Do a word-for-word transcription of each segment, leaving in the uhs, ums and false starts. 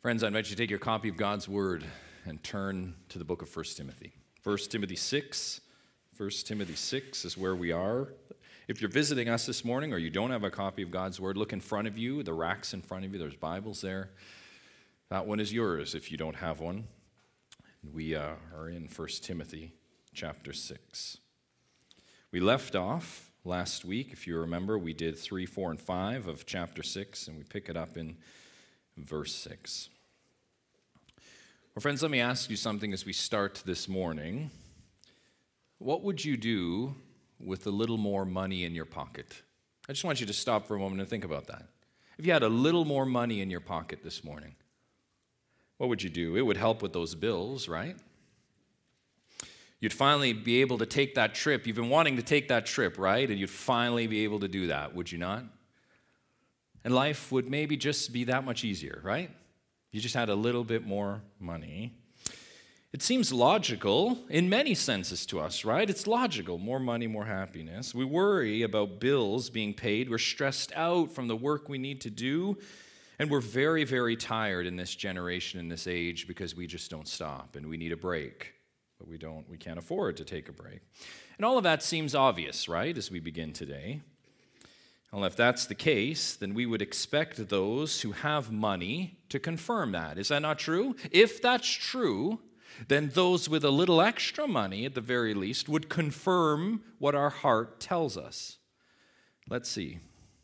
Friends, I invite you to take your copy of God's Word and turn to the book of First Timothy. First Timothy six. First Timothy six is where we are. If you're visiting us this morning or you don't have a copy of God's Word, look in front of you, the racks in front of you, there's Bibles there. That one is yours if you don't have one. We uh, are in First Timothy chapter six. We left off last week, if you remember, we did three, four, and five of chapter six, and we pick it up in verse six. Well, friends, let me ask you something as we start this morning. What would you do with a little more money in your pocket? I just want you to stop for a moment and think about that. If you had a little more money in your pocket this morning, what would you do? It would help with those bills, right? You'd finally be able to take that trip. You've been wanting to take that trip, right? And you'd finally be able to do that, would you not? And life would maybe just be that much easier, right? You just had a little bit more money. It seems logical in many senses to us, right? It's logical. More money, more happiness. We worry about bills being paid. We're stressed out from the work we need to do. And we're very, very tired in this generation, in this age, because we just don't stop and we need a break. But we don't, we can't afford to take a break. And all of that seems obvious, right, as we begin today. Well, if that's the case, then we would expect those who have money to confirm that. Is that not true? If that's true, then those with a little extra money, at the very least, would confirm what our heart tells us. Let's see.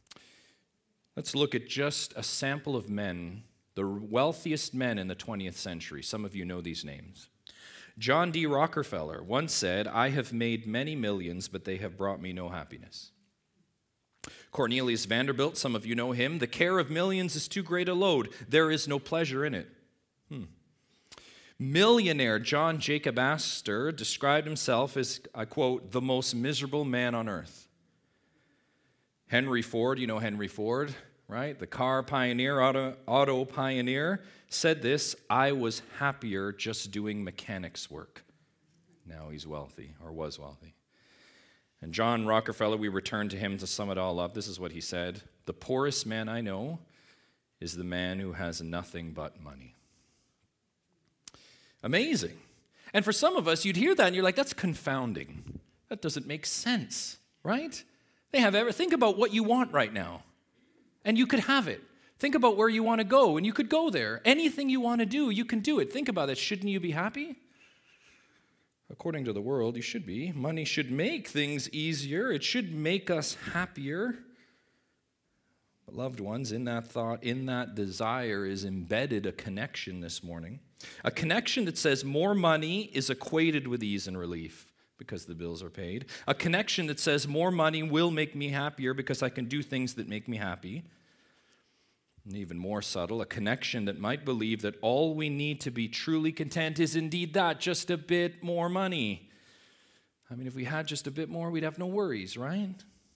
Let's look at just a sample of men, the wealthiest men in the twentieth century. Some of you know these names. John D. Rockefeller once said, "I have made many millions, but they have brought me no happiness." Cornelius Vanderbilt, some of you know him, "The care of millions is too great a load. There is no pleasure in it." Hmm. Millionaire John Jacob Astor described himself as, I quote, "the most miserable man on earth." Henry Ford, you know Henry Ford, right? The car pioneer, auto, auto pioneer, said this, "I was happier just doing mechanics work." Now he's wealthy, or was wealthy. And John Rockefeller, we return to him to sum it all up. This is what he said: "The poorest man I know is the man who has nothing but money." Amazing. And for some of us, you'd hear that and you're like, that's confounding. That doesn't make sense, right? They have everything. Think about what you want right now, and you could have it. Think about where you want to go, and you could go there. Anything you want to do, you can do it. Think about it. Shouldn't you be happy? According to the world, you should be. Money should make things easier. It should make us happier. But loved ones, in that thought, in that desire is embedded a connection this morning. A connection that says more money is equated with ease and relief because the bills are paid. A connection that says more money will make me happier because I can do things that make me happy. And even more subtle, a connection that might believe that all we need to be truly content is indeed that, just a bit more money. I mean, if we had just a bit more, we'd have no worries, right?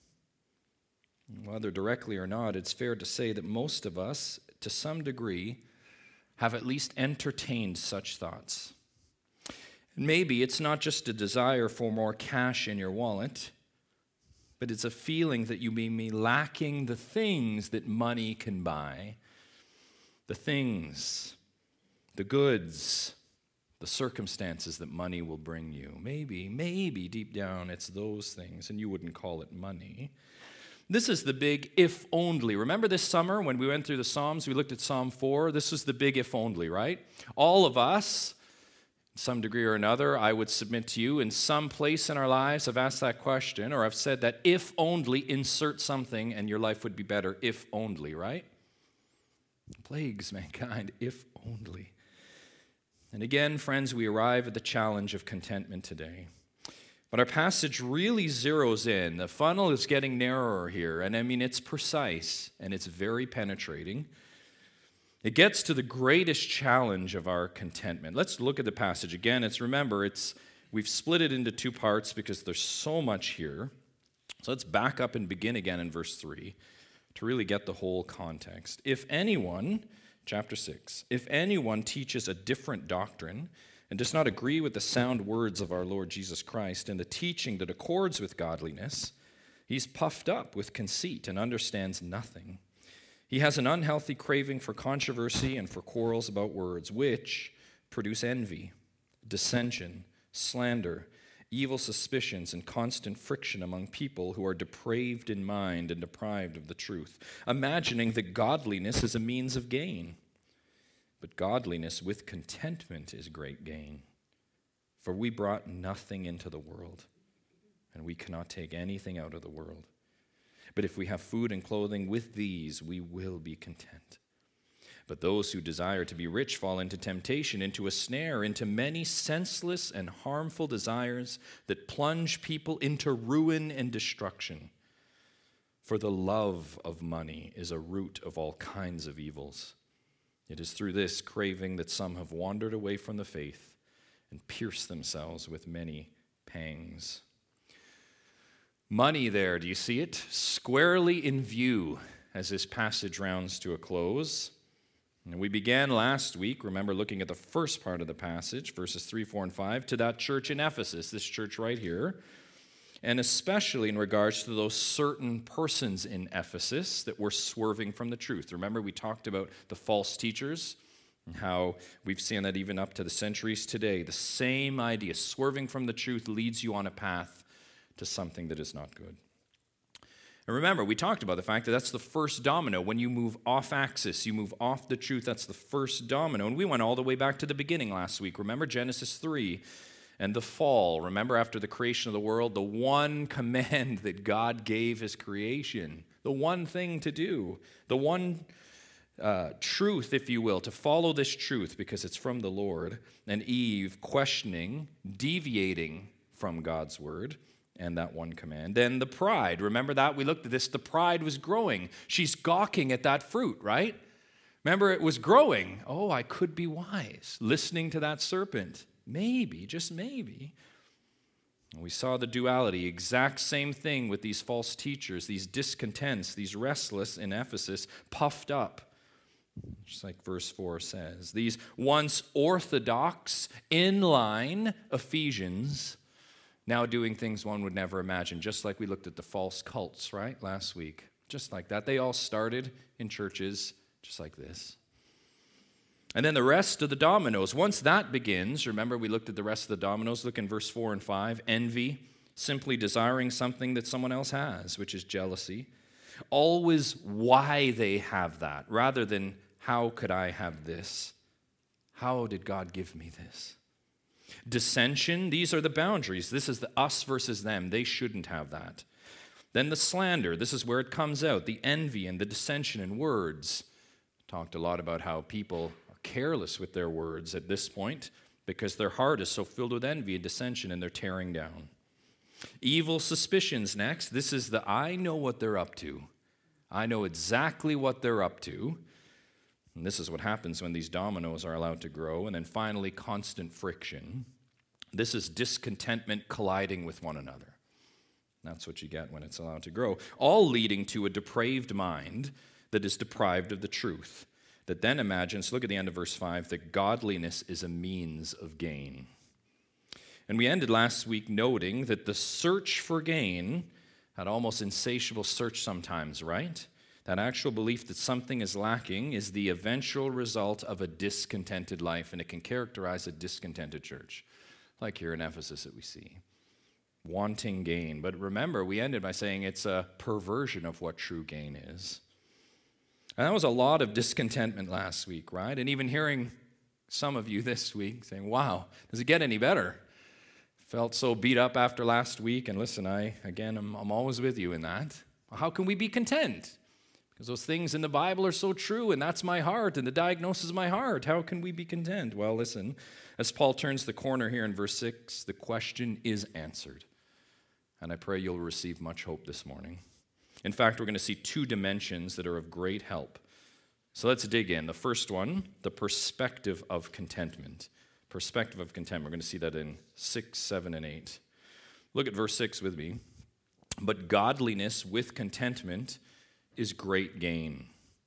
Whether directly or not, it's fair to say that most of us, to some degree, have at least entertained such thoughts. Maybe it's not just a desire for more cash in your wallet, but it's a feeling that you may be lacking the things that money can buy, the things, the goods, the circumstances that money will bring you. Maybe, maybe deep down it's those things, and you wouldn't call it money. This is the big if only. Remember this summer when we went through the Psalms, we looked at Psalm four? This was the big if only, right? All of us, to some degree or another, I would submit to you, in some place in our lives have asked that question, or I've said that if only, insert something and your life would be better, if only, right? Plagues mankind, if only. And again, friends, we arrive at the challenge of contentment today. But our passage really zeroes in. The funnel is getting narrower here, and I mean, it's precise, and it's very penetrating. It gets to the greatest challenge of our contentment. Let's look at the passage again. It's remember, it's we've split it into two parts because there's so much here. So let's back up and begin again in verse three to really get the whole context. If anyone, chapter six, if anyone teaches a different doctrine and does not agree with the sound words of our Lord Jesus Christ and the teaching that accords with godliness, he's puffed up with conceit and understands nothing. He has an unhealthy craving for controversy and for quarrels about words, which produce envy, dissension, slander, evil suspicions, and constant friction among people who are depraved in mind and deprived of the truth, imagining that godliness is a means of gain. But godliness with contentment is great gain. For we brought nothing into the world, and we cannot take anything out of the world. But if we have food and clothing, with these we will be content. But those who desire to be rich fall into temptation, into a snare, into many senseless and harmful desires that plunge people into ruin and destruction. For the love of money is a root of all kinds of evils. It is through this craving that some have wandered away from the faith and pierced themselves with many pangs. Money there, do you see it? Squarely in view as this passage rounds to a close. And we began last week, remember, looking at the first part of the passage, verses three, four, and five, to that church in Ephesus, this church right here, and especially in regards to those certain persons in Ephesus that were swerving from the truth. Remember, we talked about the false teachers and how we've seen that even up to the centuries today. The same idea, swerving from the truth leads you on a path to something that is not good. And remember, we talked about the fact that that's the first domino. When you move off axis, you move off the truth, that's the first domino. And we went all the way back to the beginning last week. Remember Genesis three and the fall. Remember after the creation of the world, the one command that God gave his creation, the one thing to do, the one uh, truth, if you will, to follow this truth because it's from the Lord. And Eve questioning, deviating from God's word. And that one command. Then the pride. Remember that? We looked at this. The pride was growing. She's gawking at that fruit, right? Remember, it was growing. Oh, I could be wise. Listening to that serpent. Maybe, just maybe. And we saw the duality. Exact same thing with these false teachers, these discontents, these restless in Ephesus, puffed up. Just like verse four says. These once orthodox, in-line Ephesians now doing things one would never imagine, just like we looked at the false cults, right, last week. Just like that. They all started in churches just like this. And then the rest of the dominoes. Once that begins, remember we looked at the rest of the dominoes. Look in verse four and five. Envy, simply desiring something that someone else has, which is jealousy. Always why they have that, rather than how could I have this? How did God give me this? Dissension, these are the boundaries. This is the us versus them. They shouldn't have that. Then the slander, this is where it comes out. The envy and the dissension in words. Talked a lot about how people are careless with their words at this point because their heart is so filled with envy and dissension and they're tearing down. Evil suspicions next. This is the I know what they're up to. I know exactly what they're up to. And this is what happens when these dominoes are allowed to grow. And then finally, constant friction. This is discontentment colliding with one another. That's what you get when it's allowed to grow. All leading to a depraved mind that is deprived of the truth. That then imagines, look at the end of verse five, that godliness is a means of gain. And we ended last week noting that the search for gain, that almost insatiable search sometimes, right? That actual belief that something is lacking is the eventual result of a discontented life, and it can characterize a discontented church, like here in Ephesus that we see. Wanting gain. But remember, we ended by saying it's a perversion of what true gain is. And that was a lot of discontentment last week, right? And even hearing some of you this week saying, wow, does it get any better? Felt so beat up after last week, and listen, I, again, I'm, I'm always with you in that. How can we be content? Because those things in the Bible are so true, and that's my heart, and the diagnosis of my heart. How can we be content? Well, listen, as Paul turns the corner here in verse six, the question is answered. And I pray you'll receive much hope this morning. In fact, we're going to see two dimensions that are of great help. So let's dig in. The first one, the perspective of contentment. Perspective of contentment. We're going to see that in six, seven, and eight. Look at verse six with me. But godliness with contentment is great gain.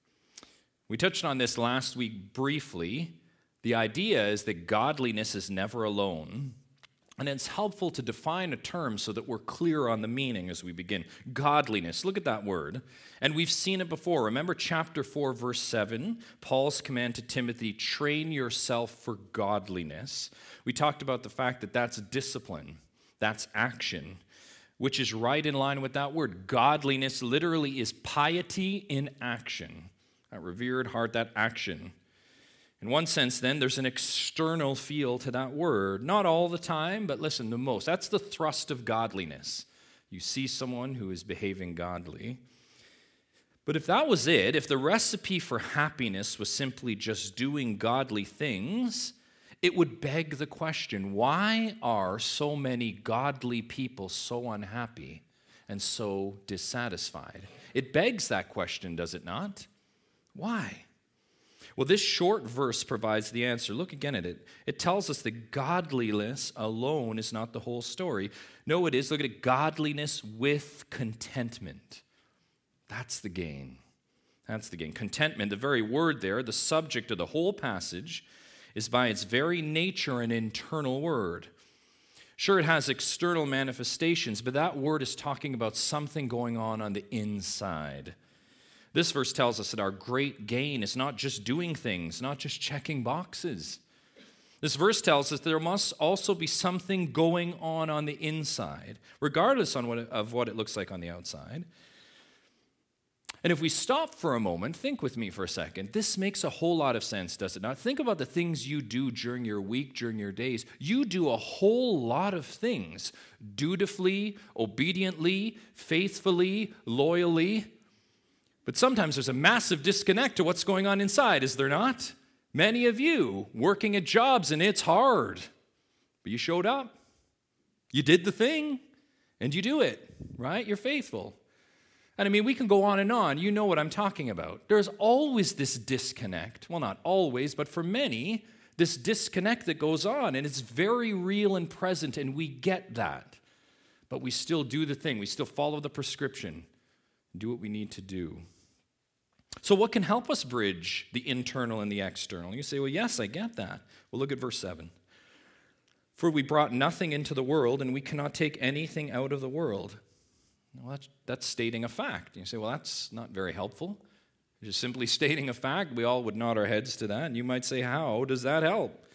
We touched on this last week briefly. The idea is that godliness is never alone, And it's helpful to define a term so that we're clear on the meaning as we begin. Godliness, look at that word. And we've seen it before. Remember chapter four, verse seven, Paul's command to Timothy, train yourself for godliness. We talked about the fact that that's discipline, that's action, which is right in line with that word. Godliness literally is piety in action. That revered heart, that action. In one sense, then, there's an external feel to that word. Not all the time, but listen, the most. That's the thrust of godliness. You see someone who is behaving godly. But if that was it, if the recipe for happiness was simply just doing godly things, it would beg the question, why are so many godly people so unhappy and so dissatisfied? It begs that question, does it not? Why? Well, this short verse provides the answer. Look again at it. It tells us that godliness alone is not the whole story. No, it is. Look at it. Godliness with contentment. That's the gain. That's the gain. Contentment, the very word there, the subject of the whole passage, is by its very nature an internal word. Sure, it has external manifestations, but that word is talking about something going on on the inside. This verse tells us that our great gain is not just doing things, not just checking boxes. This verse tells us that there must also be something going on on the inside, regardless on what it, of what it looks like on the outside. And if we stop for a moment, think with me for a second. This makes a whole lot of sense, does it not? Think about the things you do during your week, during your days. You do a whole lot of things, dutifully, obediently, faithfully, loyally. But sometimes there's a massive disconnect to what's going on inside, is there not? Many of you working at jobs and it's hard, but you showed up. You did the thing and you do it, right? You're faithful. And I mean, we can go on and on. You know what I'm talking about. There's always this disconnect. Well, not always, but for many, this disconnect that goes on, and it's very real and present, and we get that. But we still do the thing. We still follow the prescription, do what we need to do. So what can help us bridge the internal and the external? You say, well, yes, I get that. Well, look at verse seven. For we brought nothing into the world, and we cannot take anything out of the world. Well, that's, that's stating a fact. You say, well, that's not very helpful. Just simply stating a fact, we all would nod our heads to that, and you might say, how does that help?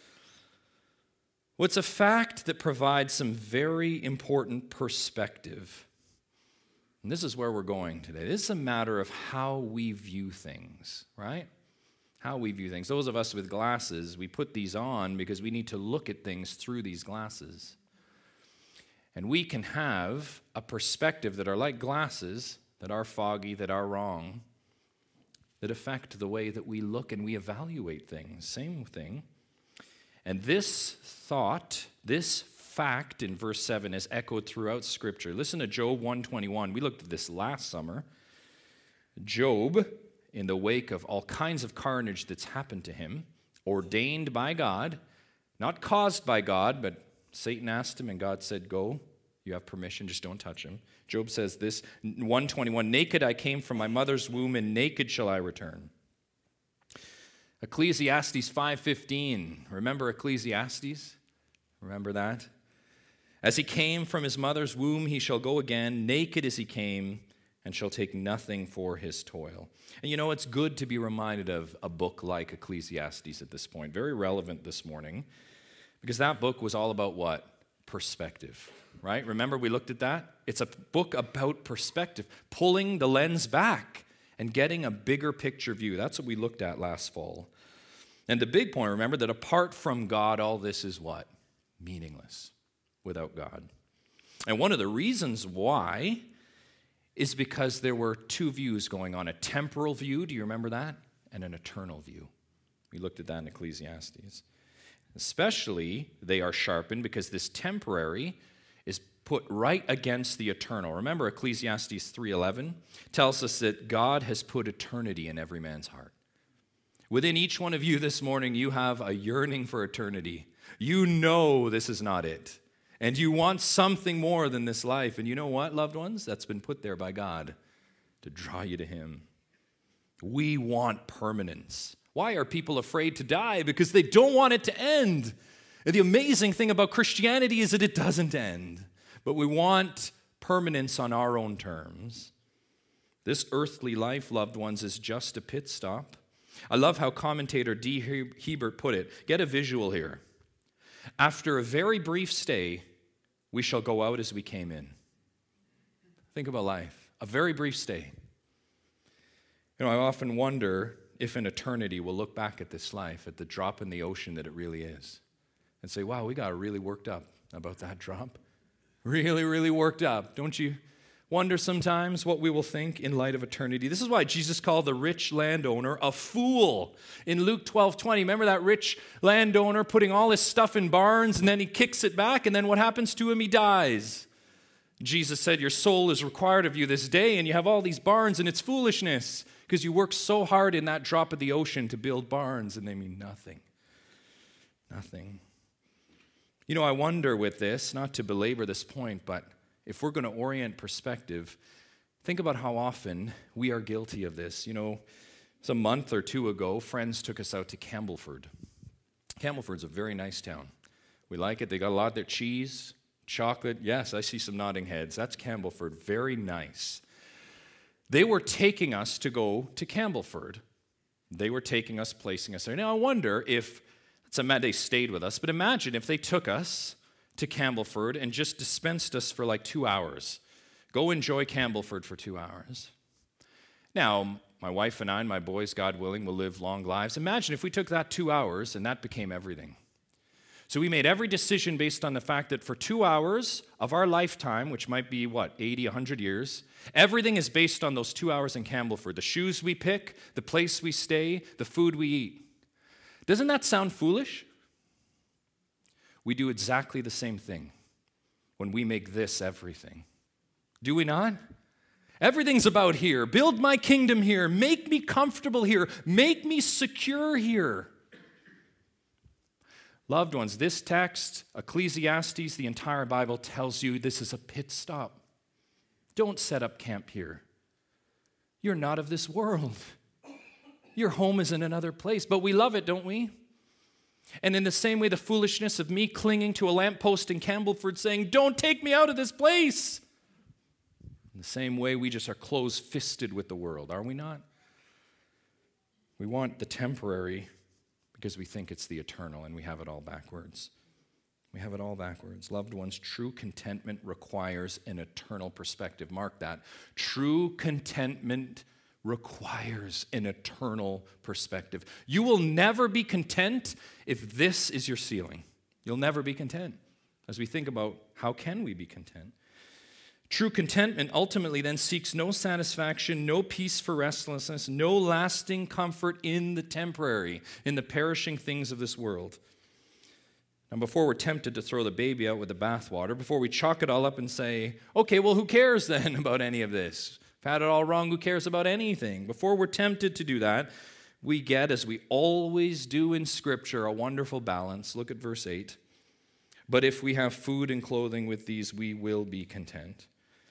Well, it's a fact that provides some very important perspective. And this is where we're going today. This is a matter of how we view things, right? How we view things. Those of us with glasses, we put these on because we need to look at things through these glasses. And we can have a perspective that are like glasses, that are foggy, that are wrong, that affect the way that we look and we evaluate things. Same thing. And this thought, this fact in verse seven is echoed throughout Scripture. Listen to Job one twenty-one. We looked at this last summer. Job, in the wake of all kinds of carnage that's happened to him, ordained by God, not caused by God, but Satan asked him and God said, go, you have permission, just don't touch him. Job says this, one twenty-one, naked I came from my mother's womb and naked shall I return. Ecclesiastes five fifteen, remember Ecclesiastes? Remember that? As he came from his mother's womb, he shall go again, naked as he came, and shall take nothing for his toil. And you know, it's good to be reminded of a book like Ecclesiastes at this point. Very relevant this morning, because that book was all about what? Perspective, right? Remember we looked at that? It's a book about perspective, pulling the lens back and getting a bigger picture view. That's what we looked at last fall. And the big point, remember, that apart from God, all this is what? Meaningless without God. And one of the reasons why is because there were two views going on, a temporal view, do you remember that? And an eternal view. We looked at that in Ecclesiastes. Especially, they are sharpened because this temporary is put right against the eternal. Remember, Ecclesiastes three eleven tells us that God has put eternity in every man's heart. Within each one of you this morning, you have a yearning for eternity. You know this is not it. And you want something more than this life. And you know what, loved ones? That's been put there by God to draw you to Him. We want permanence. Why are people afraid to die? Because they don't want it to end. And the amazing thing about Christianity is that it doesn't end, but we want permanence on our own terms. This earthly life, loved ones, is just a pit stop. I love how commentator D. Hebert put it. Get a visual here. After a very brief stay, we shall go out as we came in. Think about life. A very brief stay. You know, I often wonder if in eternity we'll look back at this life, at the drop in the ocean that it really is, and say, wow, we got really worked up about that drop. Really, really worked up. Don't you wonder sometimes what we will think in light of eternity? This is why Jesus called the rich landowner a fool. In Luke twelve twenty, remember that rich landowner putting all his stuff in barns, and then he kicks it back, and then what happens to him? He dies. Jesus said, your soul is required of you this day, and you have all these barns, and it's foolishness, because you work so hard in that drop of the ocean to build barns, and they mean nothing. Nothing. You know, I wonder with this, not to belabor this point, but if we're going to orient perspective, think about how often we are guilty of this. You know, it's a month or two ago, friends took us out to Campbellford. Campbellford's a very nice town. We like it. They got a lot of their cheese, chocolate. Yes, I see some nodding heads. That's Campbellford. Very nice. They were taking us to go to Campbellford. They were taking us, placing us there. Now, I wonder if, it's a, they stayed with us, but imagine if they took us to Campbellford and just dispensed us for like two hours. Go enjoy Campbellford for two hours. Now, my wife and I and my boys, God willing, will live long lives. Imagine if we took that two hours and that became everything. So we made every decision based on the fact that for two hours of our lifetime, which might be, what, eighty, one hundred years, everything is based on those two hours in Campbellford. The shoes we pick, the place we stay, the food we eat. Doesn't that sound foolish? We do exactly the same thing when we make this everything. Do we not? Everything's about here. Build my kingdom here. Make me comfortable here. Make me secure here. Loved ones, this text, Ecclesiastes, the entire Bible tells you this is a pit stop. Don't set up camp here. You're not of this world. Your home is in another place, but we love it, don't we? And in the same way, the foolishness of me clinging to a lamppost in Campbellford saying, don't take me out of this place. In the same way, we just are close-fisted with the world, are we not? We want the temporary because we think it's the eternal, and we have it all backwards. We have it all backwards. Loved ones, true contentment requires an eternal perspective. Mark that. True contentment requires an eternal perspective. You will never be content if this is your ceiling. You'll never be content. As we think about how can we be content? True contentment ultimately then seeks no satisfaction, no peace for restlessness, no lasting comfort in the temporary, in the perishing things of this world. And before we're tempted to throw the baby out with the bathwater, before we chalk it all up and say, okay, well, who cares then about any of this? If I had it all wrong, who cares about anything? Before we're tempted to do that, we get, as we always do in Scripture, a wonderful balance. Look at verse eight. But if we have food and clothing with these, we will be content.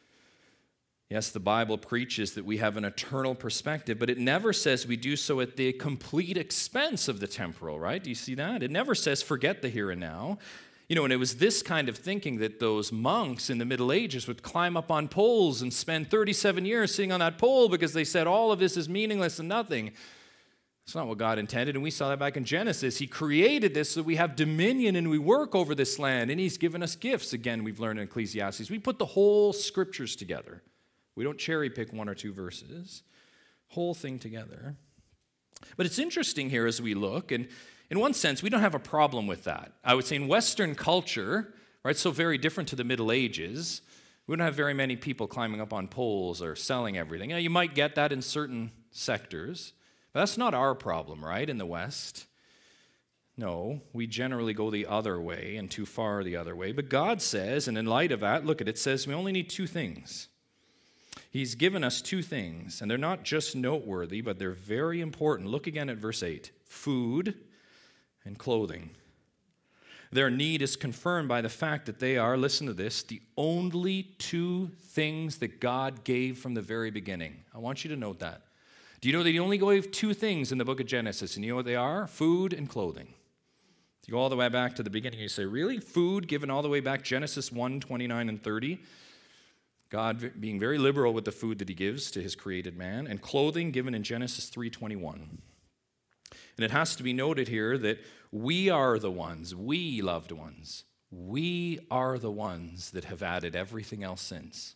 Yes, the Bible preaches that we have an eternal perspective, but it never says we do so at the complete expense of the temporal, right? Do you see that? It never says forget the here and now. You know, and it was this kind of thinking that those monks in the Middle Ages would climb up on poles and spend thirty-seven years sitting on that pole because they said all of this is meaningless and nothing. It's not what God intended, and we saw that back in Genesis. He created this so we have dominion and we work over this land, and He's given us gifts. Again, we've learned in Ecclesiastes. We put the whole Scriptures together. We don't cherry pick one or two verses, whole thing together. But it's interesting here as we look, and in one sense, we don't have a problem with that. I would say in Western culture, right, so very different to the Middle Ages, we don't have very many people climbing up on poles or selling everything. Now, you might get that in certain sectors, but that's not our problem, right, in the West. No, we generally go the other way and too far the other way. But God says, and in light of that, look at it, it says we only need two things. He's given us two things, and they're not just noteworthy, but they're very important. Look again at verse eight. Food and clothing. Their need is confirmed by the fact that they are, listen to this, the only two things that God gave from the very beginning. I want you to note that. Do you know that He only gave two things in the book of Genesis, and you know what they are? Food and clothing. You go all the way back to the beginning, you say, really? Food given all the way back, Genesis one, twenty-nine and thirty. God being very liberal with the food that he gives to his created man, and clothing given in Genesis three twenty-one. And it has to be noted here that we are the ones, we loved ones, we are the ones that have added everything else since.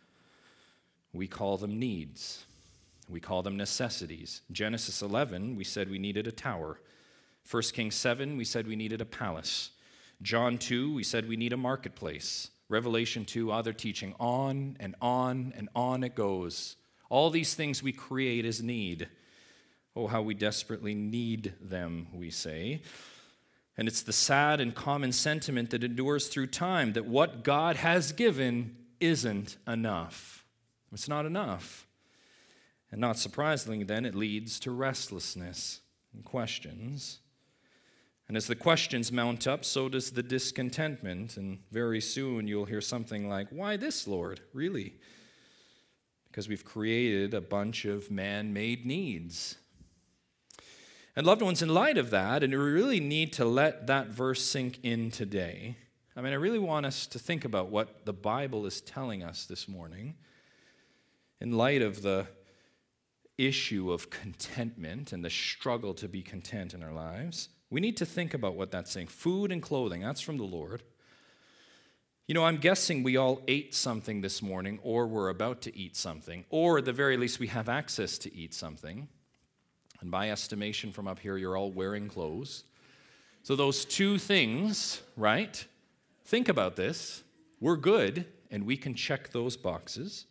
We call them needs. We call them necessities. Genesis eleven, we said we needed a tower. First Kings seven, we said we needed a palace. John two, we said we need a marketplace. Revelation two, other teaching, on and on and on it goes. All these things we create as need. Oh, how we desperately need them, we say. And it's the sad and common sentiment that endures through time that what God has given isn't enough. It's not enough. And not surprisingly, then, it leads to restlessness and questions. And as the questions mount up, so does the discontentment. And very soon you'll hear something like, why this, Lord? Really? Because we've created a bunch of man-made needs. And loved ones, in light of that, and we really need to let that verse sink in today. I mean, I really want us to think about what the Bible is telling us this morning in light of the issue of contentment and the struggle to be content in our lives. We need to think about what that's saying. Food and clothing, that's from the Lord. You know, I'm guessing we all ate something this morning, or we're about to eat something, or at the very least we have access to eat something. And by estimation from up here, you're all wearing clothes. So those two things, right? Think about this. We're good, and we can check those boxes.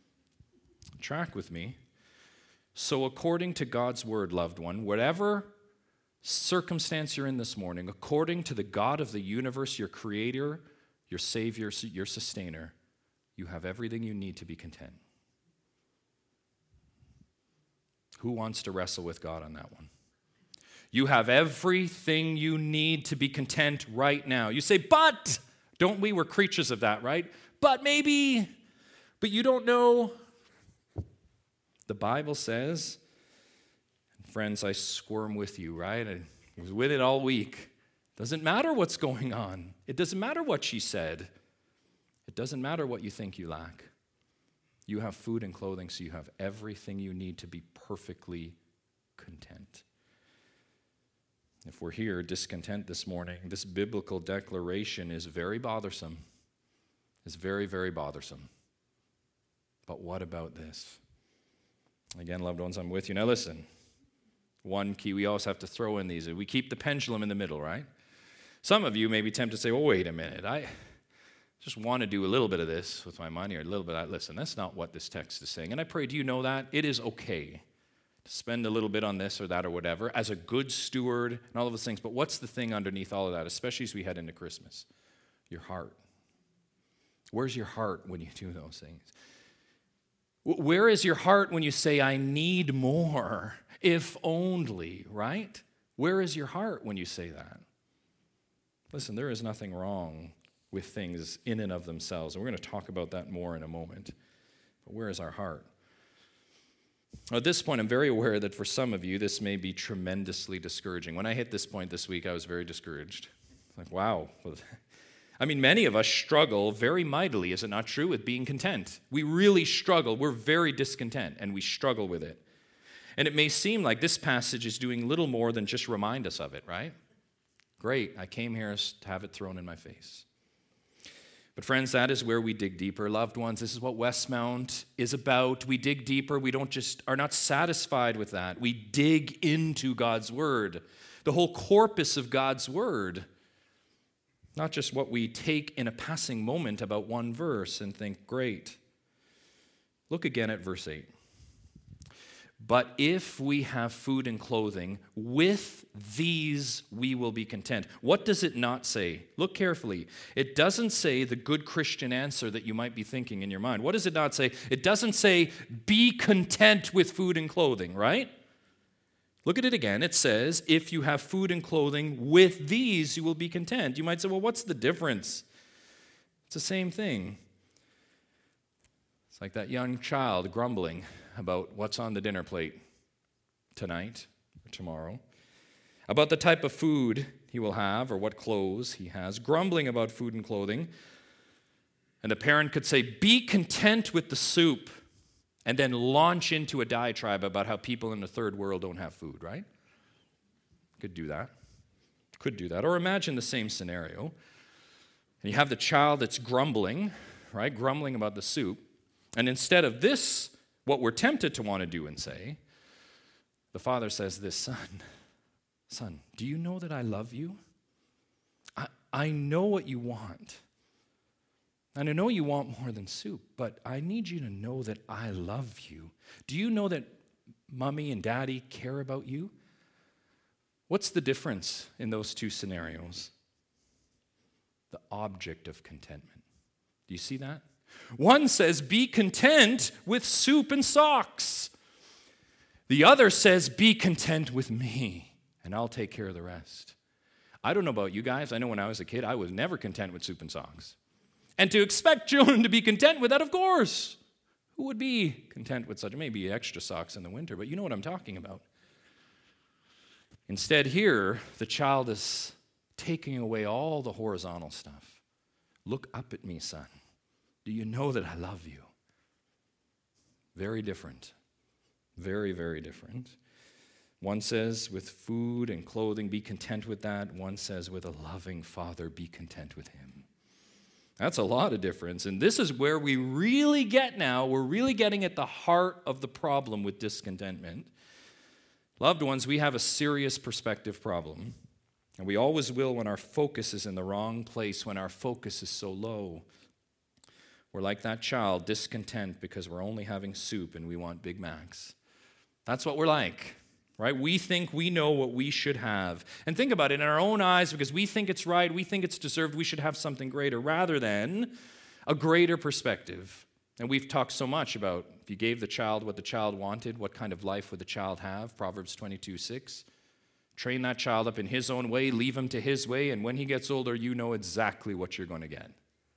Track with me. So according to God's word, loved one, whatever circumstance you're in this morning, according to the God of the universe, your creator, your savior, your sustainer, you have everything you need to be content. Who wants to wrestle with God on that one? You have everything you need to be content right now. You say, but, don't we? We're creatures of that, right? But maybe, but you don't know. The Bible says, friends, I squirm with you, right? I was with it all week. Doesn't matter what's going on. It doesn't matter what she said. It doesn't matter what you think you lack. You have food and clothing, so you have everything you need to be perfectly content. If we're here discontent this morning, this biblical declaration is very bothersome. It's very, very bothersome. But what about this? Again, loved ones, I'm with you. Now listen. One key, we always have to throw in these. We keep the pendulum in the middle, right? Some of you may be tempted to say, well, wait a minute. I just want to do a little bit of this with my money or a little bit of that. Listen, that's not what this text is saying. And I pray, do you know that? It is okay to spend a little bit on this or that or whatever as a good steward and all of those things. But what's the thing underneath all of that, especially as we head into Christmas? Your heart. Where's your heart when you do those things? Where is your heart when you say, I need more, if only, right? Where is your heart when you say that? Listen, there is nothing wrong with things in and of themselves, and we're going to talk about that more in a moment. But where is our heart? At this point, I'm very aware that for some of you, this may be tremendously discouraging. When I hit this point this week, I was very discouraged. Like, wow. I mean, many of us struggle very mightily, is it not true, with being content? We really struggle. We're very discontent, and we struggle with it. And it may seem like this passage is doing little more than just remind us of it, right? Great, I came here to have it thrown in my face. But friends, that is where we dig deeper. Loved ones, this is what Westmount is about. We dig deeper. We don't just are not satisfied with that. We dig into God's word, the whole corpus of God's word. Not just what we take in a passing moment about one verse and think, great. Look again at verse eight. But if we have food and clothing, with these we will be content. What does it not say? Look carefully. It doesn't say the good Christian answer that you might be thinking in your mind. What does it not say? It doesn't say, be content with food and clothing, right? Look at it again. It says, if you have food and clothing, with these you will be content. You might say, well, what's the difference? It's the same thing. It's like that young child grumbling about what's on the dinner plate tonight or tomorrow. about the type of food he will have or what clothes he has, grumbling about food and clothing. And the parent could say, be content with the soup, and then launch into a diatribe about how people in the third world don't have food, right? Could do that. Could do that. Or imagine the same scenario. And you have the child that's grumbling, right? Grumbling about the soup. And instead of this, what we're tempted to want to do and say, the father says this, son, son, do you know that I love you? I, I know what you want. And I know you want more than soup, but I need you to know that I love you. Do you know that mommy and daddy care about you? What's the difference in those two scenarios? The object of contentment. Do you see that? One says, be content with soup and socks. The other says, be content with me, and I'll take care of the rest. I don't know about you guys. I know when I was a kid, I was never content with soup and socks. And to expect children to be content with that, of course. Who would be content with such? Maybe extra socks in the winter, but you know what I'm talking about. Instead, here, the child is taking away all the horizontal stuff. Look up at me, son. Do you know that I love you? Very different. Very, very different. One says, with food and clothing, be content with that. One says, with a loving father, be content with him. That's a lot of difference. And this is where we really get now, we're really getting at the heart of the problem with discontentment. Loved ones, we have a serious perspective problem. And we always will when our focus is in the wrong place, when our focus is so low. We're like that child, discontent because we're only having soup and we want Big Macs. That's what we're like. Right? We think we know what we should have. And think about it, in our own eyes, because we think it's right, we think it's deserved, we should have something greater, rather than a greater perspective. And we've talked so much about if you gave the child what the child wanted, what kind of life would the child have? Proverbs twenty-two six. Train that child up in his own way, leave him to his way, and when he gets older, you know exactly what you're going to get.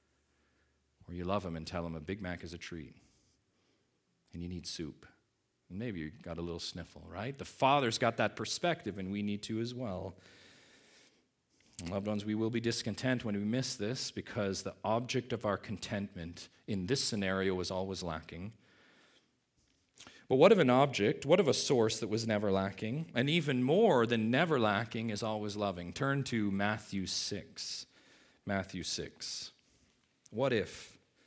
Or you love him and tell him a Big Mac is a treat, and you need soup. Maybe you got a little sniffle, right? The Father's got that perspective, and we need to as well. Loved ones, we will be discontent when we miss this because the object of our contentment in this scenario is always lacking. But what of an object, what of a source that was never lacking, and even more than never lacking is always loving? Turn to Matthew six. Matthew six. What if?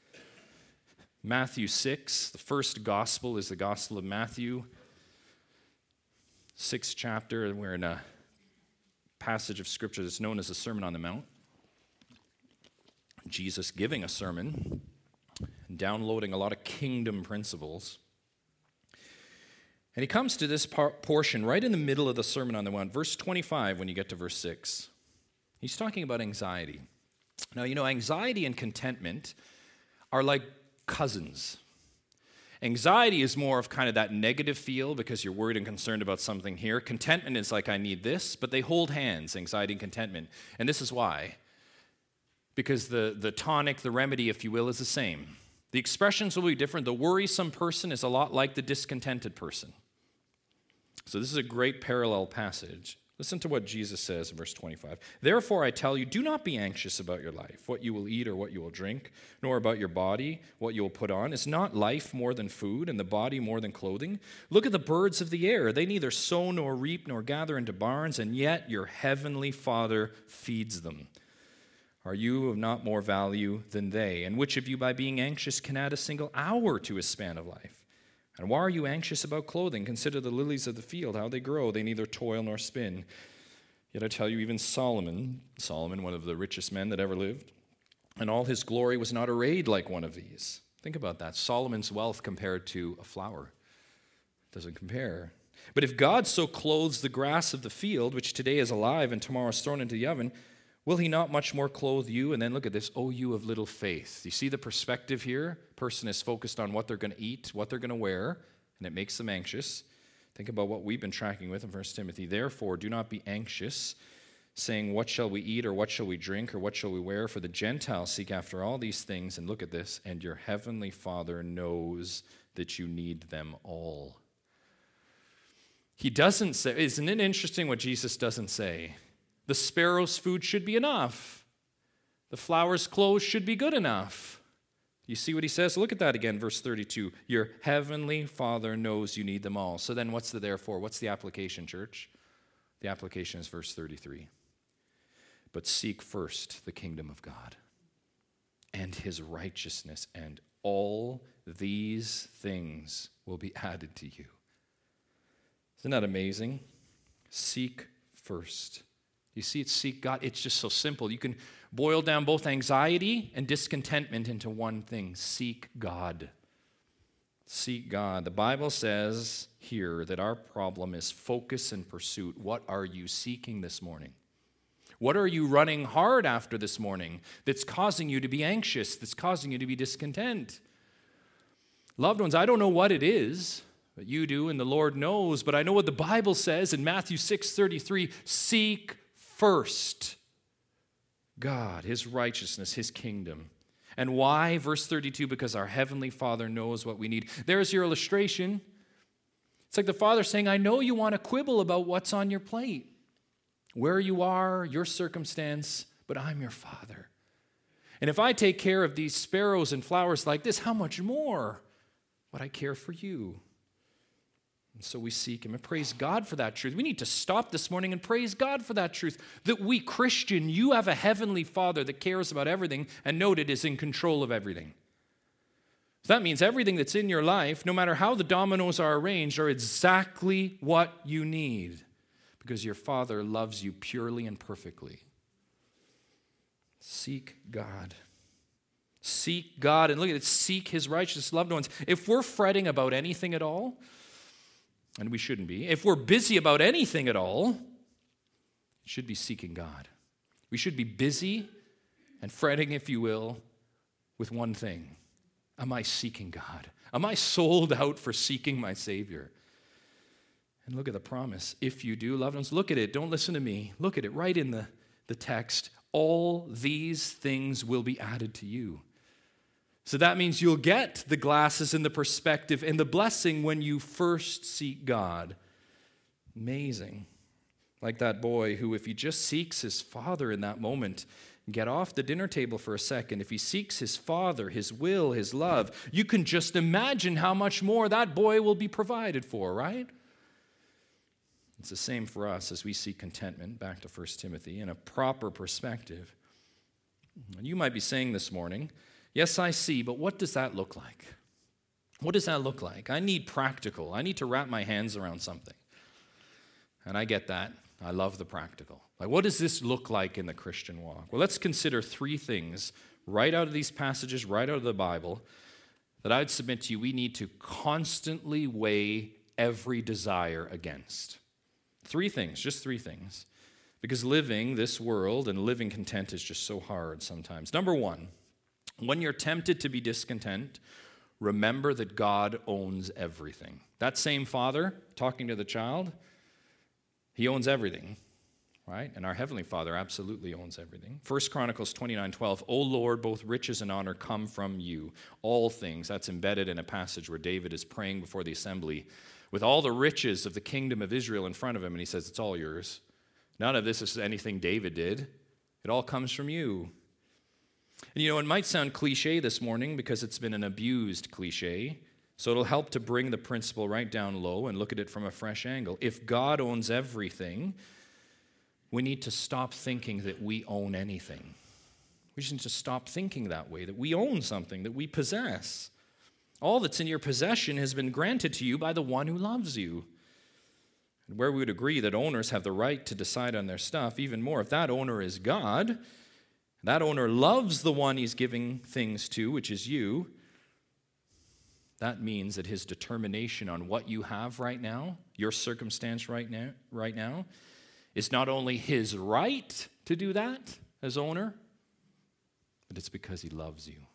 Matthew six, the first gospel is the Gospel of Matthew, sixth chapter, and we're in a passage of Scripture that's known as the Sermon on the Mount. Jesus giving a sermon, downloading a lot of kingdom principles. And he comes to this par- portion right in the middle of the Sermon on the Mount, verse twenty-five, when you get to verse six. He's talking about anxiety. Now, you know, anxiety and contentment are like cousins. Anxiety is more of kind of that negative feel because you're worried and concerned about something here. Contentment is like, I need this, but they hold hands, anxiety and contentment. And this is why. Because the, the tonic, the remedy, if you will, is the same. The expressions will be different. The worrisome person is a lot like the discontented person. So this is a great parallel passage. Listen to what Jesus says in verse twenty-five. Therefore, I tell you, do not be anxious about your life, what you will eat or what you will drink, nor about your body, what you will put on. Is not life more than food, and the body more than clothing? Look at the birds of the air. They neither sow nor reap nor gather into barns, and yet your heavenly Father feeds them. Are you of not more value than they? And which of you, by being anxious, can add a single hour to his span of life? And why are you anxious about clothing? Consider the lilies of the field, how they grow. They neither toil nor spin. Yet I tell you, even Solomon, Solomon, one of the richest men that ever lived, and all his glory was not arrayed like one of these. Think about that. Solomon's wealth compared to a flower. Doesn't compare. But if God so clothes the grass of the field, which today is alive and tomorrow is thrown into the oven, will he not much more clothe you? And then look at this, O you of little faith. You see the perspective here? Person is focused on what they're going to eat, what they're going to wear, and it makes them anxious. Think about what we've been tracking with in First Timothy. Therefore, do not be anxious, saying, what shall we eat, or what shall we drink, or what shall we wear? For the Gentiles seek after all these things, and look at this, and your heavenly Father knows that you need them all. He doesn't say, isn't it interesting what Jesus doesn't say? The sparrow's food should be enough. The flower's clothes should be good enough. You see what he says? Look at that again, verse thirty-two. Your heavenly Father knows you need them all. So then what's the therefore? What's the application, church? The application is verse thirty-three. But seek first the kingdom of God and his righteousness, and all these things will be added to you. Isn't that amazing? Seek first. You see, it's seek God. It's just so simple. You can boil down both anxiety and discontentment into one thing. Seek God. Seek God. The Bible says here that our problem is focus and pursuit. What are you seeking this morning? What are you running hard after this morning that's causing you to be anxious, that's causing you to be discontent? Loved ones, I don't know what it is, but you do and the Lord knows. But I know what the Bible says in Matthew six thirty-three, seek first God, his righteousness, his kingdom. And why? Verse thirty-two, because our heavenly Father knows what we need. There's your illustration. It's like the Father saying, I know you want to quibble about what's on your plate, where you are, your circumstance, but I'm your Father. And if I take care of these sparrows and flowers like this, how much more would I care for you? And so we seek him and praise God for that truth. We need to stop this morning and praise God for that truth. That we, Christian, you have a heavenly Father that cares about everything and noted is in control of everything. So that means everything that's in your life, no matter how the dominoes are arranged, are exactly what you need because your Father loves you purely and perfectly. Seek God. Seek God. And look at it, seek his righteousness. Loved ones, if we're fretting about anything at all, and we shouldn't be. If we're busy about anything at all, it should be seeking God. We should be busy and fretting, if you will, with one thing. Am I seeking God? Am I sold out for seeking my Savior? And look at the promise. If you do, loved ones, look at it. Don't listen to me. Look at it right in the, the text. All these things will be added to you. So that means you'll get the glasses and the perspective and the blessing when you first seek God. Amazing. Like that boy who, if he just seeks his Father in that moment, get off the dinner table for a second. If he seeks his Father, his will, his love, you can just imagine how much more that boy will be provided for, right? It's the same for us as we seek contentment, back to First Timothy, in a proper perspective. You might be saying this morning, yes, I see, but what does that look like? What does that look like? I need practical. I need to wrap my hands around something. And I get that. I love the practical. Like, what does this look like in the Christian walk? Well, let's consider three things right out of these passages, right out of the Bible, that I would submit to you we need to constantly weigh every desire against. Three things, just three things. Because living this world and living content is just so hard sometimes. Number one, when you're tempted to be discontent, remember that God owns everything. That same Father talking to the child, he owns everything, right? And our Heavenly Father absolutely owns everything. First Chronicles twenty-nine twelve, O Lord, both riches and honor come from you. All things, that's embedded in a passage where David is praying before the assembly with all the riches of the kingdom of Israel in front of him, and he says, it's all yours. None of this is anything David did. It all comes from you. And you know, it might sound cliche this morning because it's been an abused cliche, so it'll help to bring the principle right down low and look at it from a fresh angle. If God owns everything, we need to stop thinking that we own anything. We just need to stop thinking that way, that we own something, that we possess. All that's in your possession has been granted to you by the one who loves you. And where we would agree that owners have the right to decide on their stuff, even more, if that owner is God, that owner loves the one he's giving things to, which is you, that means that his determination on what you have right now, your circumstance right now, right now, is not only his right to do that as owner, but it's because he loves you.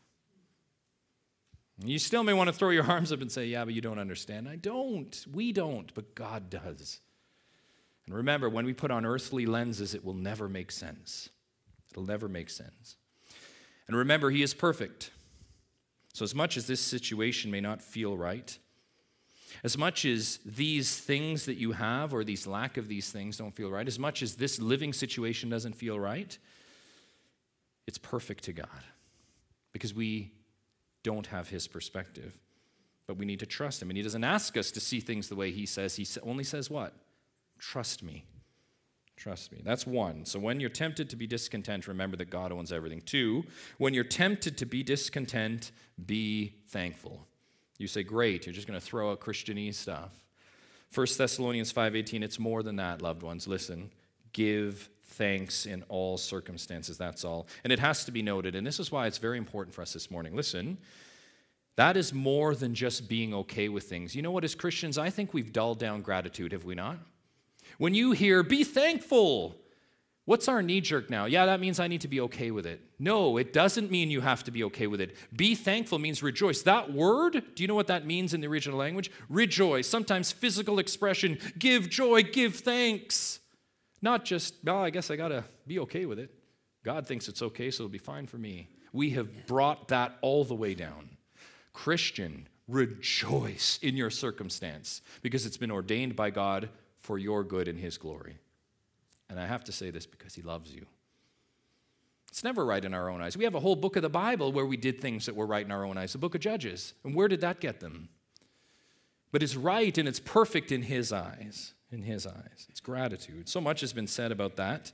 You still may want to throw your arms up and say, yeah, but you don't understand. I don't. We don't, but God does. And remember, when we put on earthly lenses, it will never make sense. It'll never make sense. And remember, he is perfect. So as much as this situation may not feel right, As much as these things that you have or these lack of these things don't feel right, as much as this living situation doesn't feel right, it's perfect to God because we don't have his perspective. But we need to trust him. And he doesn't ask us to see things the way he says. He only says what? Trust me. Trust me. That's one. So when you're tempted to be discontent, remember that God owns everything. Two, when you're tempted to be discontent, be thankful. You say, great, you're just going to throw out Christianese stuff. First Thessalonians five eighteen, it's more than that, loved ones. Listen, give thanks in all circumstances. That's all. And it has to be noted, and this is why it's very important for us this morning. Listen, that is more than just being okay with things. You know what, as Christians, I think we've dulled down gratitude, have we not? When you hear, be thankful, what's our knee-jerk now? Yeah, that means I need to be okay with it. No, it doesn't mean you have to be okay with it. Be thankful means rejoice. That word, do you know what that means in the original language? Rejoice, sometimes physical expression, give joy, give thanks. Not just, well, I guess I got to be okay with it. God thinks it's okay, so it'll be fine for me. We have brought that all the way down. Christian, rejoice in your circumstance because it's been ordained by God for your good and his glory. And I have to say this because he loves you. It's never right in our own eyes. We have a whole book of the Bible where we did things that were right in our own eyes, the book of Judges. And where did that get them? But it's right and it's perfect in his eyes. In his eyes. It's gratitude. So much has been said about that.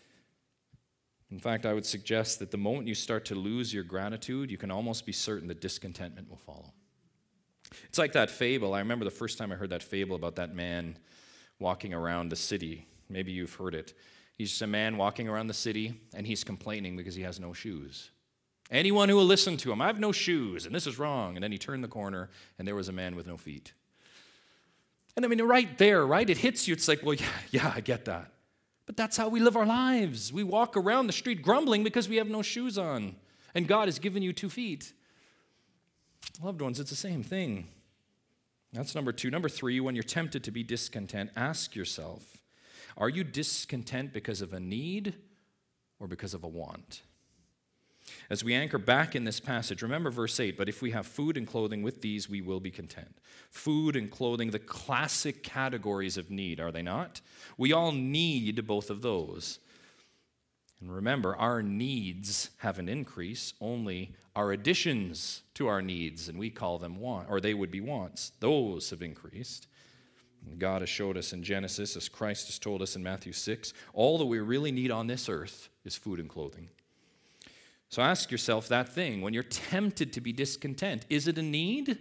In fact, I would suggest that the moment you start to lose your gratitude, you can almost be certain that discontentment will follow. It's like that fable. I remember the first time I heard that fable about that man walking around the city. Maybe you've heard it. He's just a man walking around the city, and he's complaining because he has no shoes. Anyone who will listen to him, I have no shoes, and this is wrong. And then he turned the corner, and there was a man with no feet. And I mean, right there, right? It hits you. It's like, well, yeah, yeah, I get that. But that's how we live our lives. We walk around the street grumbling because we have no shoes on, and God has given you two feet. Loved ones, it's the same thing. That's number two. Number three, when you're tempted to be discontent, ask yourself, are you discontent because of a need or because of a want? As we anchor back in this passage, remember verse eight, but if we have food and clothing, with these we will be content. Food and clothing, the classic categories of need, are they not? We all need both of those. And remember, our needs haven't increased, only our additions to our needs, and we call them want, or they would be wants. Those have increased. And God has showed us in Genesis, as Christ has told us in Matthew six, all that we really need on this earth is food and clothing. So ask yourself that thing. When you're tempted to be discontent, is it a need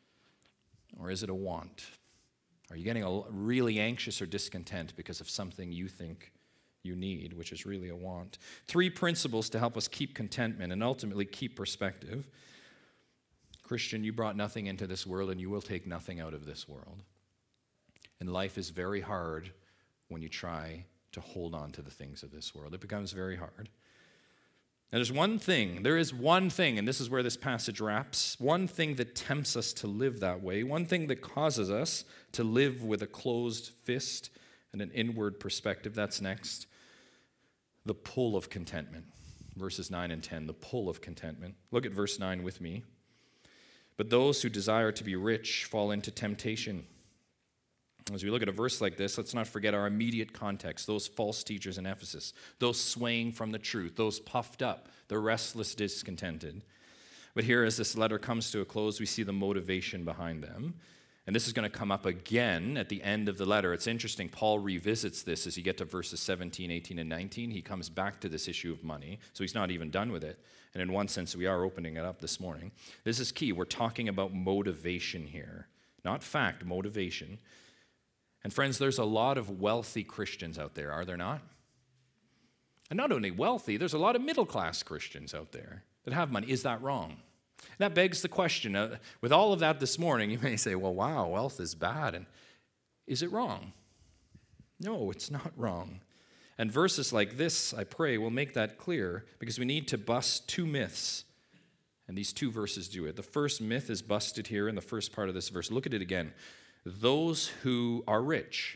or is it a want? Are you getting a really anxious or discontent because of something you think you need, which is really a want? Three principles to help us keep contentment and ultimately keep perspective. Christian, you brought nothing into this world and you will take nothing out of this world. And life is very hard when you try to hold on to the things of this world. It becomes very hard. Now, there's one thing, there is one thing, and this is where this passage wraps, one thing that tempts us to live that way, one thing that causes us to live with a closed fist and an inward perspective. That's next. The pull of contentment. Verses nine and ten, the pull of contentment. Look at verse nine with me. But those who desire to be rich fall into temptation. As we look at a verse like this, let's not forget our immediate context, those false teachers in Ephesus, those swaying from the truth, those puffed up, the restless, discontented. But here, as this letter comes to a close, we see the motivation behind them. And this is going to come up again at the end of the letter. It's interesting, Paul revisits this as you get to verses seventeen, eighteen, and nineteen. He comes back to this issue of money, so he's not even done with it. And in one sense, we are opening it up this morning. This is key. We're talking about motivation here, not fact, motivation. And friends, there's a lot of wealthy Christians out there, are there not? And not only wealthy, there's a lot of middle-class Christians out there that have money. Is that wrong? That begs the question. Uh, with all of that this morning, you may say, well, wow, wealth is bad. And is it wrong? No, it's not wrong. And verses like this, I pray, will make that clear because we need to bust two myths. And these two verses do it. The first myth is busted here in the first part of this verse. Look at it again. Those who are rich.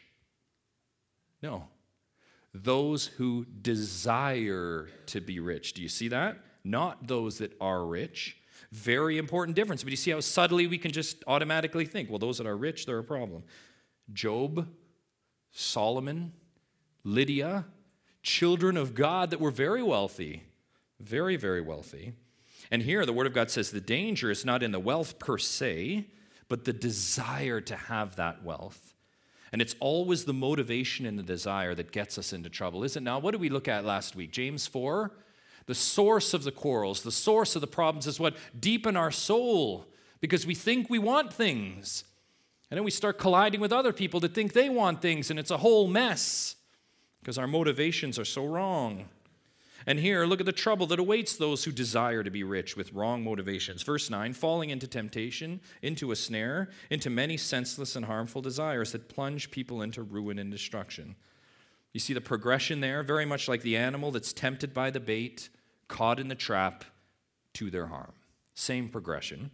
No. Those who desire to be rich. Do you see that? Not those that are rich. Very important difference. But you see how subtly we can just automatically think, well, those that are rich, they're a problem. Job, Solomon, Lydia, children of God that were very wealthy, very, very wealthy. And here the Word of God says the danger is not in the wealth per se, but the desire to have that wealth. And it's always the motivation and the desire that gets us into trouble, isn't it? Now, what did we look at last week? James four? The source of the quarrels, the source of the problems is what? Deep in our soul, because we think we want things. And then we start colliding with other people that think they want things, and it's a whole mess because our motivations are so wrong. And here, look at the trouble that awaits those who desire to be rich with wrong motivations. Verse nine, falling into temptation, into a snare, into many senseless and harmful desires that plunge people into ruin and destruction. You see the progression there, very much like the animal that's tempted by the bait, caught in the trap, to their harm. Same progression.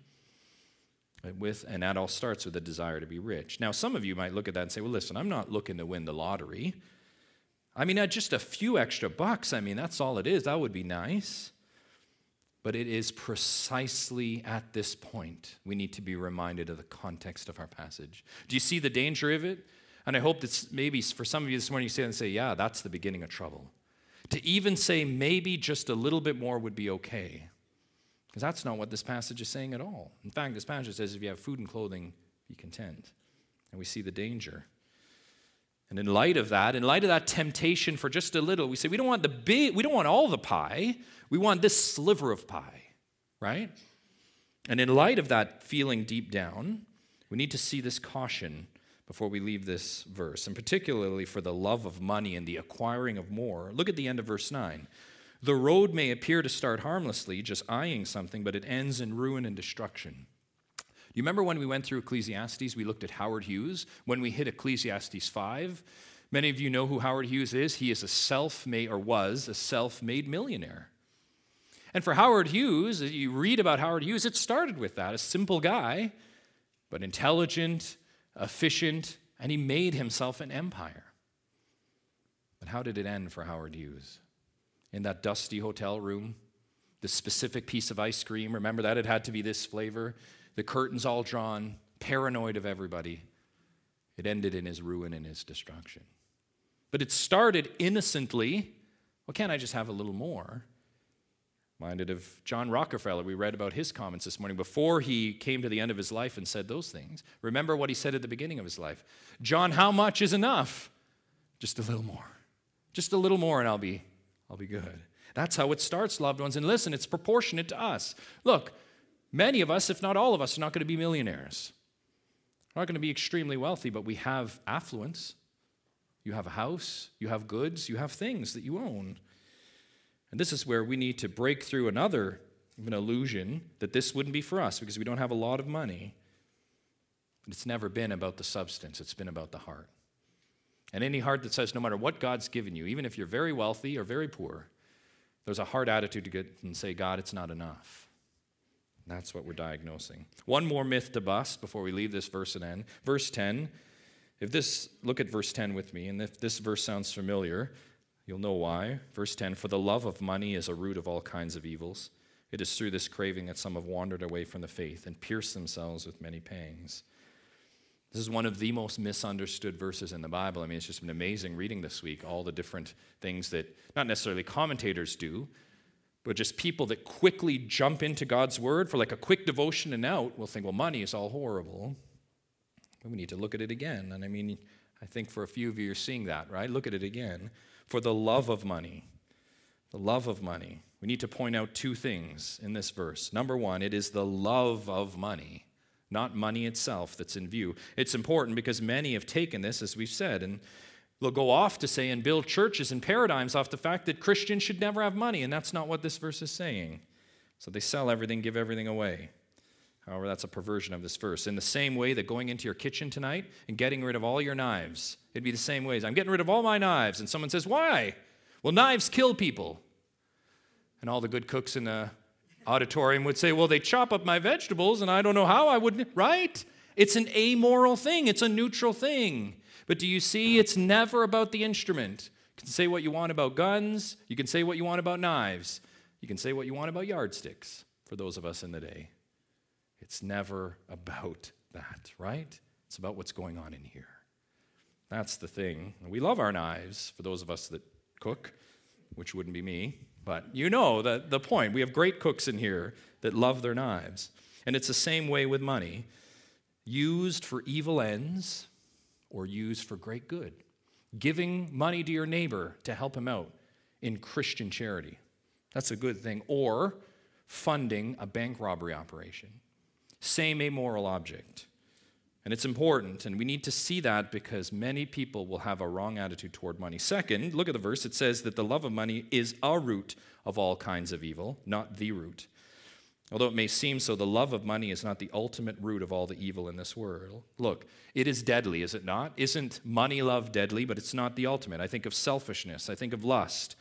With, and that all starts with a desire to be rich. Now, some of you might look at that and say, well, listen, I'm not looking to win the lottery. I mean, just a few extra bucks, I mean, that's all it is. That would be nice. But it is precisely at this point we need to be reminded of the context of our passage. Do you see the danger of it? And I hope that maybe for some of you this morning you say and say, yeah, that's the beginning of trouble. To even say maybe just a little bit more would be okay. Because that's not what this passage is saying at all. In fact, this passage says if you have food and clothing, be content. And we see the danger. And in light of that, in light of that temptation for just a little, we say we don't want the big, we don't want all the pie. We want this sliver of pie, right? And in light of that feeling deep down, we need to see this caution before we leave this verse, and particularly for the love of money and the acquiring of more. Look at the end of verse nine. The road may appear to start harmlessly, just eyeing something, but it ends in ruin and destruction. Do you remember when we went through Ecclesiastes, we looked at Howard Hughes? When we hit Ecclesiastes five, many of you know who Howard Hughes is. He is a self-made, or was a self-made millionaire. And for Howard Hughes, you read about Howard Hughes, it started with that, a simple guy, but intelligent, efficient, and he made himself an empire. But how did it end for Howard Hughes? In that dusty hotel room, the specific piece of ice cream, remember that? It had to be this flavor. The curtains all drawn, paranoid of everybody. It ended in his ruin and his destruction. But it started innocently. Well, can't I just have a little more? Reminded of John Rockefeller. We read about his comments this morning before he came to the end of his life and said those things. Remember what he said at the beginning of his life. John, how much is enough? Just a little more. Just a little more and I'll be, I'll be good. That's how it starts, loved ones. And listen, it's proportionate to us. Look, many of us, if not all of us, are not going to be millionaires. We're not going to be extremely wealthy, but we have affluence. You have a house, you have goods, you have things that you own. And this is where we need to break through another an illusion that this wouldn't be for us because we don't have a lot of money. But it's never been about the substance, it's been about the heart. And any heart that says no matter what God's given you, even if you're very wealthy or very poor, there's a hard attitude to get and say, God, it's not enough. That's what we're diagnosing. One more myth to bust before we leave this verse and end. Verse ten, if this, look at verse ten with me, and if this verse sounds familiar, you'll know why. Verse ten, for the love of money is a root of all kinds of evils. It is through this craving that some have wandered away from the faith and pierced themselves with many pangs. This is one of the most misunderstood verses in the Bible. I mean, it's just been amazing reading this week, all the different things that not necessarily commentators do, but just people that quickly jump into God's word for like a quick devotion and out will think, well, money is all horrible. We need to look at it again. And I mean, I think for a few of you, you're seeing that, right? Look at it again. For the love of money, the love of money. We need to point out two things in this verse. Number one, it is the love of money, not money itself that's in view. It's important because many have taken this, as we've said, and they'll go off to say and build churches and paradigms off the fact that Christians should never have money, and that's not what this verse is saying. So they sell everything, give everything away. However, that's a perversion of this verse. In the same way that going into your kitchen tonight and getting rid of all your knives, it'd be the same ways. I'm getting rid of all my knives, and someone says, why? Well, knives kill people. And all the good cooks in the auditorium would say, well, they chop up my vegetables, and I don't know how I would, right? It's an amoral thing. It's a neutral thing. But do you see, it's never about the instrument. You can say what you want about guns. You can say what you want about knives. You can say what you want about yardsticks. for those of us in the day. It's never about that, right? It's about what's going on in here. That's the thing. We love our knives, for those of us that cook, which wouldn't be me, but you know the, the point. We have great cooks in here that love their knives. And it's the same way with money, used for evil ends or used for great good. Giving money to your neighbor to help him out in Christian charity. That's a good thing. Or funding a bank robbery operation. Same amoral object. And it's important, and we need to see that because many people will have a wrong attitude toward money. Second, look at the verse. It says that the love of money is a root of all kinds of evil, not the root. Although it may seem so, the love of money is not the ultimate root of all the evil in this world. Look, it is deadly, is it not? Isn't money love deadly? But it's not the ultimate. I think of selfishness. I think of lust.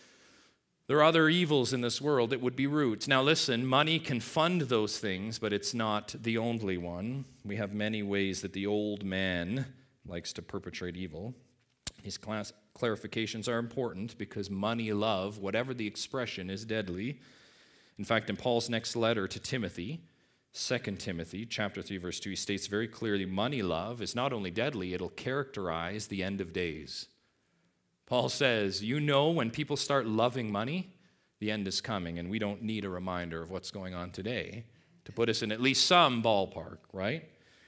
There are other evils in this world that would be roots. Now listen, money can fund those things, but it's not the only one. We have many ways that the old man likes to perpetrate evil. These class clarifications are important because money love, whatever the expression, is deadly. In fact, in Paul's next letter to Timothy, Second Timothy chapter three, verse two, he states very clearly, money love is not only deadly, it'll characterize the end of days. Paul says, you know when people start loving money, the end is coming, and we don't need a reminder of what's going on today to put us in at least some ballpark, right?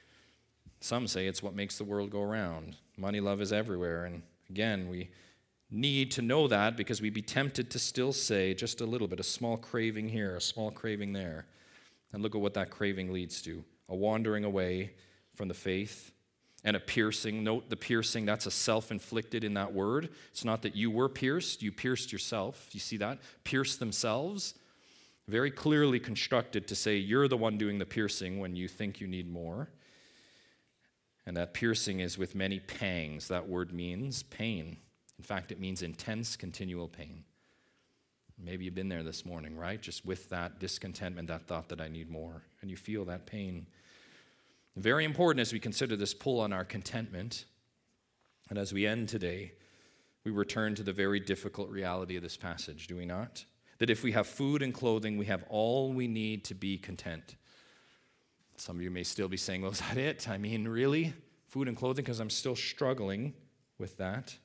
Some say it's what makes the world go round. Money love is everywhere, and again, we need to know that because we'd be tempted to still say just a little bit, a small craving here, a small craving there. And look at what that craving leads to, a wandering away from the faith. And a piercing. Note the piercing, that's a self-inflicted in that word. It's not that you were pierced, you pierced yourself. You see that? Pierce themselves. Very clearly constructed to say you're the one doing the piercing when you think you need more. And that piercing is with many pangs. That word means pain. In fact, it means intense, continual pain. Maybe you've been there this morning, right? Just with that discontentment, that thought that I need more. And you feel that pain. Very important as we consider this pull on our contentment. And as we end today, we return to the very difficult reality of this passage, do we not? That if we have food and clothing, we have all we need to be content. Some of you may still be saying, well, is that it? I mean, really? Food and clothing? Because I'm still struggling with that.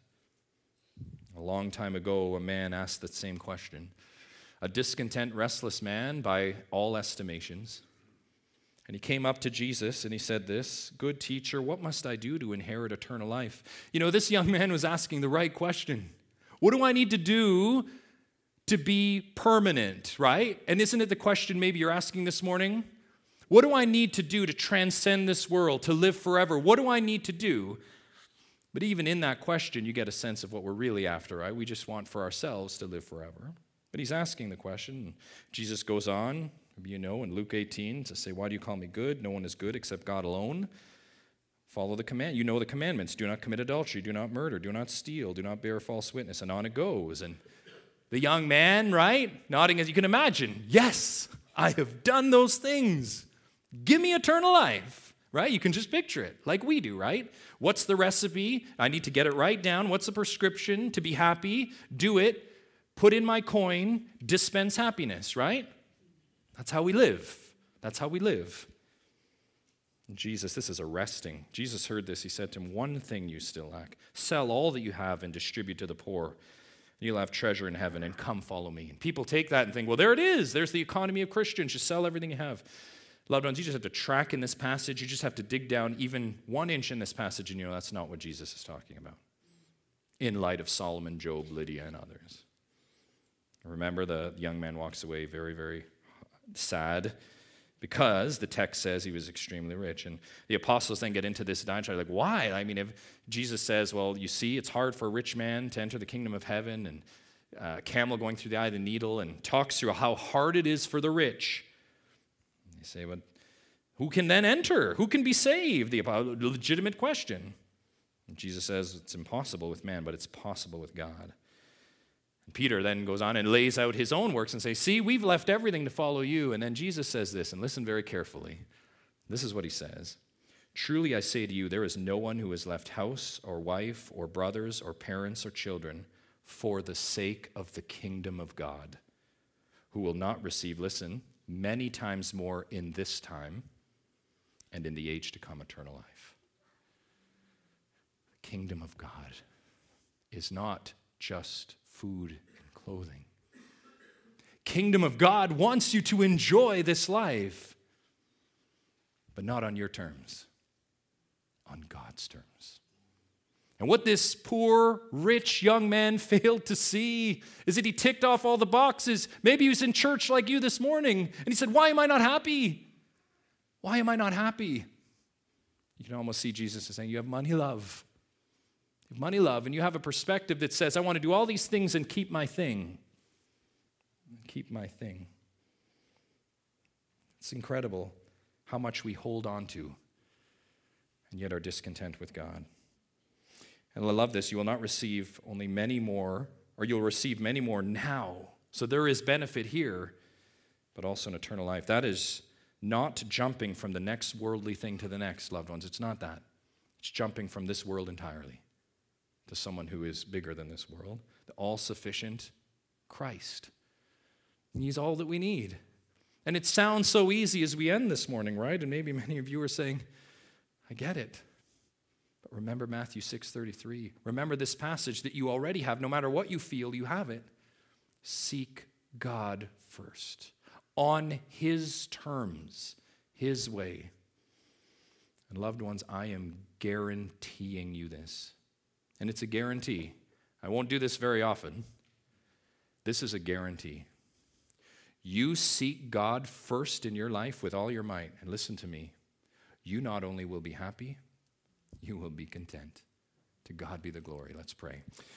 A long time ago, a man asked that same question. A discontent, restless man by all estimations. And he came up to Jesus and he said this, good teacher, what must I do to inherit eternal life? You know, this young man was asking the right question. What do I need to do to be permanent, right? And isn't it the question maybe you're asking this morning? What do I need to do to transcend this world, to live forever? What do I need to do? But even in that question, you get a sense of what we're really after, right? We just want for ourselves to live forever. But he's asking the question. Jesus goes on, you know, in Luke eighteen to say, why do you call me good? No one is good except God alone. Follow the command. You know the commandments. Do not commit adultery. Do not murder. Do not steal. Do not bear false witness. And on it goes. And the young man, right, nodding as you can imagine, yes, I have done those things. Give me eternal life, right? You can just picture it like we do, right? What's the recipe? I need to get it right down. What's the prescription to be happy? Do it. Put in my coin. Dispense happiness, right? That's how we live. That's how we live. Jesus, this is arresting. Jesus heard this. He said to him, one thing you still lack. Sell all that you have and distribute to the poor. You'll have treasure in heaven, and come follow me. And people take that and think, well, there it is. There's the economy of Christians. Just sell everything you have. Loved ones, you just have to track in this passage. You just have to dig down even one inch in this passage, and you know that's not what Jesus is talking about. In light of Solomon, Job, Lydia, and others. Remember, the young man walks away very, very sad because the text says he was extremely rich. And the apostles then get into this diatribe, like, why? I mean, if Jesus says, well, you see, it's hard for a rich man to enter the kingdom of heaven, and uh, a camel going through the eye of the needle, and talks through how hard it is for the rich. You say, but who can then enter? Who can be saved? The legitimate question. And Jesus says it's impossible with man, but it's possible with God. And Peter then goes on and lays out his own works and says, see, we've left everything to follow you. And then Jesus says this, and listen very carefully. This is what he says. Truly I say to you, there is no one who has left house or wife or brothers or parents or children for the sake of the kingdom of God who will not receive, listen, many times more in this time and in the age to come, eternal life. The kingdom of God is not just food and clothing. Kingdom of God wants you to enjoy this life, but not on your terms, on God's terms. And what this poor, rich young man failed to see is that he ticked off all the boxes. Maybe he was in church like you this morning, and he said, why am I not happy? Why am I not happy? You can almost see Jesus as saying, you have money love. You have money love, and you have a perspective that says, I want to do all these things and keep my thing. Keep my thing. It's incredible how much we hold on to and yet are discontent with God. And I love this. You will not receive only many more, or you'll receive many more now. So there is benefit here, but also an eternal life. That is not jumping from the next worldly thing to the next, loved ones. It's not that. It's jumping from this world entirely to someone who is bigger than this world, the all-sufficient Christ. And he's all that we need. And it sounds so easy as we end this morning, right? And maybe many of you are saying, I get it. But remember Matthew six thirty-three. Remember this passage that you already have. No matter what you feel, you have it. Seek God first. On his terms, his way. And loved ones, I am guaranteeing you this. And it's a guarantee. I won't do this very often. This is a guarantee. You seek God first in your life with all your might. And listen to me. You not only will be happy, you will be content. To God be the glory. Let's pray.